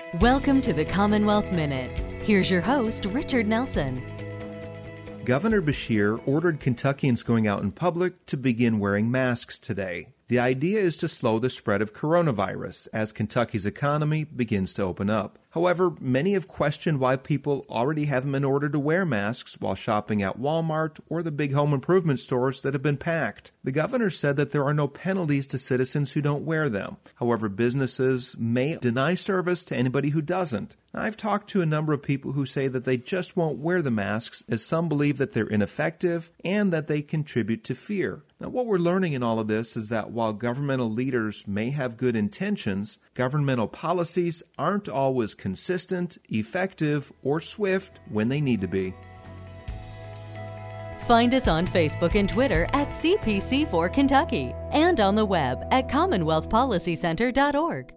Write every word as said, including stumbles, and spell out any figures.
Welcome to the Commonwealth Minute. Here's your host, Richard Nelson. Governor Beshear ordered Kentuckians going out in public to begin wearing masks today. The idea is to slow the spread of coronavirus as Kentucky's economy begins to open up. However, many have questioned why people already have them in order to wear masks while shopping at Walmart or the big home improvement stores that have been packed. The governor said that there are no penalties to citizens who don't wear them. However, businesses may deny service to anybody who doesn't. I've talked to a number of people who say that they just won't wear the masks as some believe that they're ineffective and that they contribute to fear. Now, what we're learning in all of this is that while governmental leaders may have good intentions, governmental policies aren't always consistent, effective, or swift when they need to be. Find us on Facebook and Twitter at C P C four Kentucky and on the web at commonwealth policy center dot org.